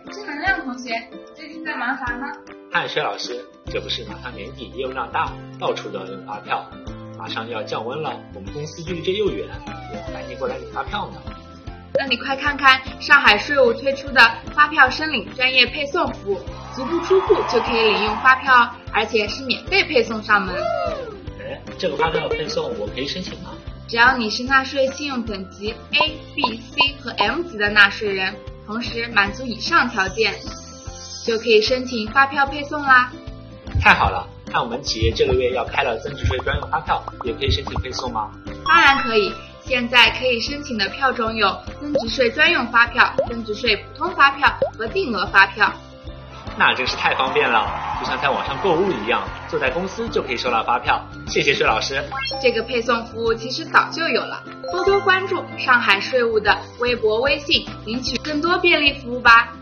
正能量同学，最近在忙啥呢？ 嗨，薛老师，这不是马上年底业务量大，到处都要用发票，马上要降温了，我们公司距离这又远，我赶紧过来领发票呢。 那你快看看上海税务推出的发票申领专业配送服务，足不出户就可以领用发票，而且是免费配送上门。 这个发票配送我可以申请吗？ 只要你是纳税信用等级 A、B、C 和 M 级的纳税人，同时满足以上条件，就可以申请发票配送啦。 太好了，看我们企业这个月要开了增值税专用发票，也可以申请配送吗？ 当然可以，现在可以申请的票种有增值税专用发票、增值税普通发票和定额发票。 那真是太方便了，就像在网上购物一样，坐在公司就可以收到发票。谢谢薛老师。 这个配送服务其实早就有了，多多关注上海税务的微博、微信，领取更多便利服务吧。